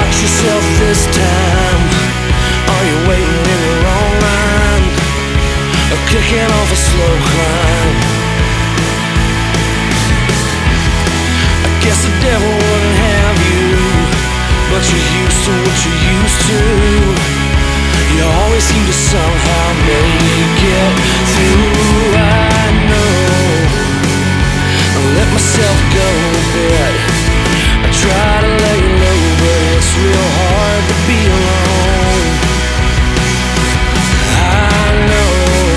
yourself this time. Are you waiting in the wrong line, or kicking off a slow climb? I guess the devil wouldn't have you, but you're used to what you're used to. You always seem to somehow make it through. I know I let myself go a bit. I try to lay low, but it's real hard to be alone. I know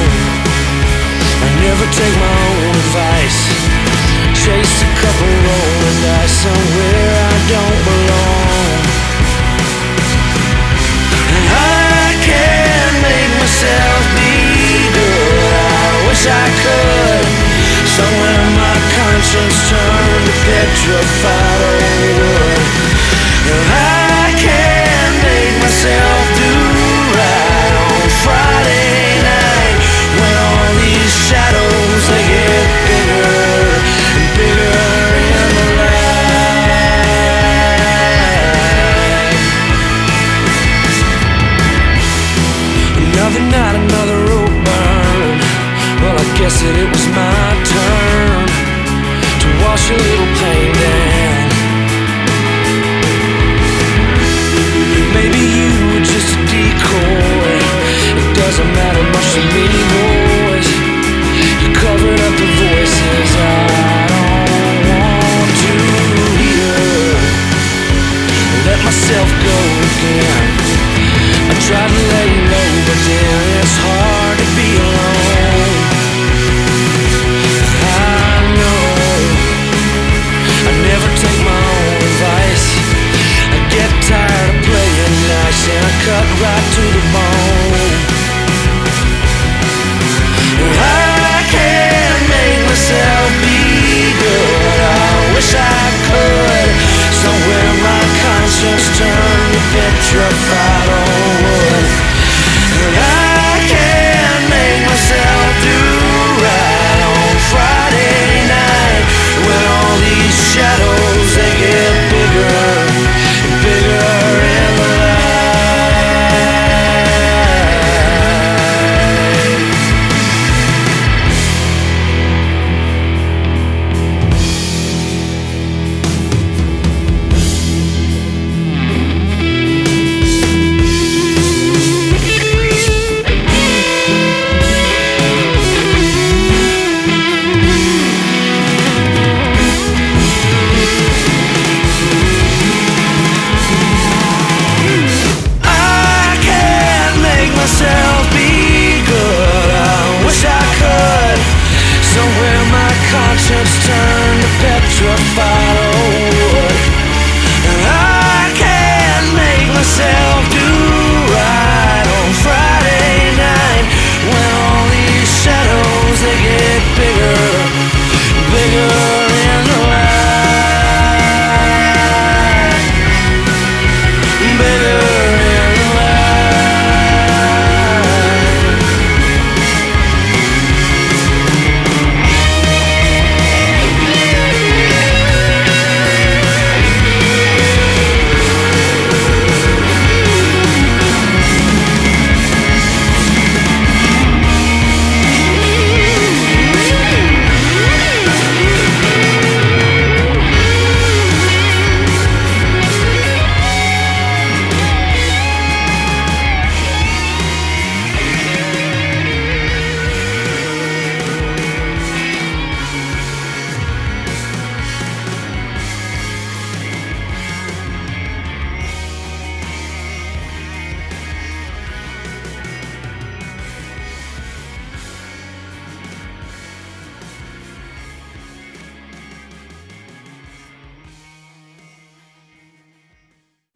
I never take my own advice. Chase a couple rolling dice somewhere I don't belong. And I can't make myself be good. I wish I could. Somewhere my conscience turned to petrified old wood. And I can't make myself do right on Friday night, when all these shadows, they get bigger and bigger in the light. Another night, another road burn. Well, I guess that it was my turn to wash a little pain down. Maybe you were just a decoy. It doesn't matter much to me, boys. You covered up the voices I don't want to hear. Let myself go again. I tried to lay low, but then it's hard to be alone. I know I never take my own advice. I get tired of playing nice, and I cut right to the bone. I can't make myself be good. I wish I could. Somewhere my conscience turned to petrified old wood. And